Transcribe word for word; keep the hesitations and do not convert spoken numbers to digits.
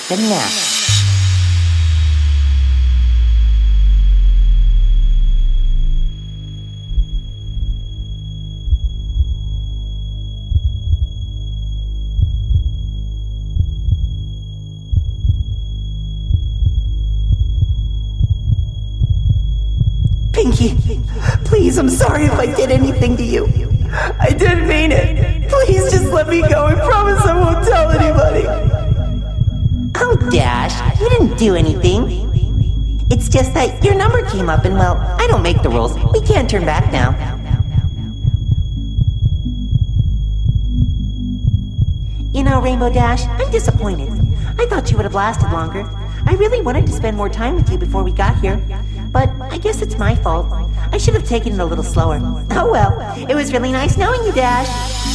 take a nap. Pinky, please, I'm sorry if I did anything to you. I didn't mean it. Please just let me go. I promise I won't tell anybody. Oh, Dash, you didn't do anything. It's just that your number came up and, well, I don't make the rules. We can't turn back now. You know, Rainbow Dash, I'm disappointed. I thought you would have lasted longer. I really wanted to spend more time with you before we got here. But I guess it's my fault. I should have taken it a little slower. Oh well, it was really nice knowing you, Dash.